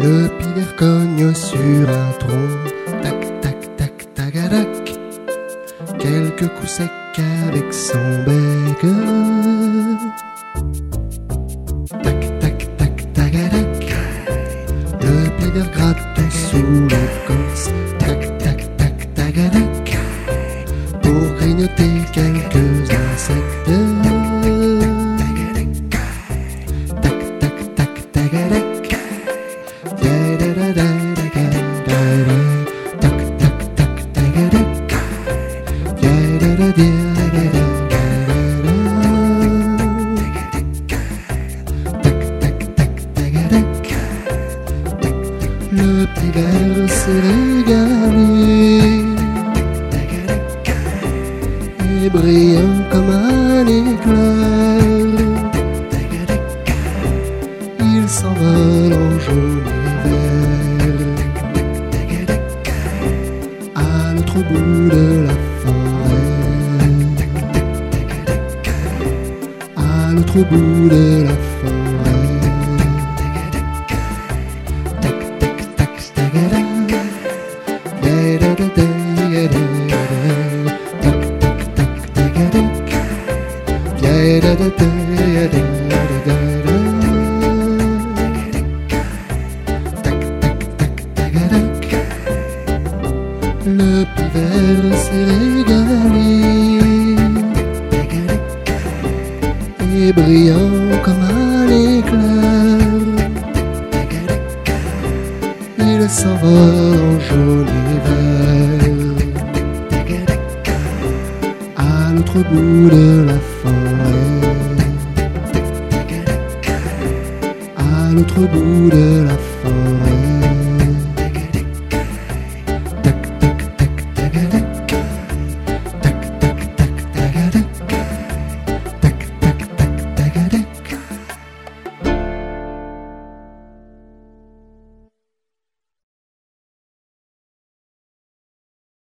Le pivert cogne sur un tronc, tac, tac, tac, tagadac. Quelques coups secs avec son bec. Tac, tac, tac, tagadac. Le pivert gratte sous l'écorce, tac, tac, tac, tagadac. Pour grignoter quelques insectes. Tac, tac, tac, tagadac. Le pivert s'est régalé et brillant comme un éclair, il s'envole en jaune et vert à l'autre bout de la forêt, à l'autre bout de la forêt. Le pivert s'est régalé et brillant comme un éclair, il s'envole en jaune et vert à l'autre bout de la forêt, à l'autre bout de la forêt.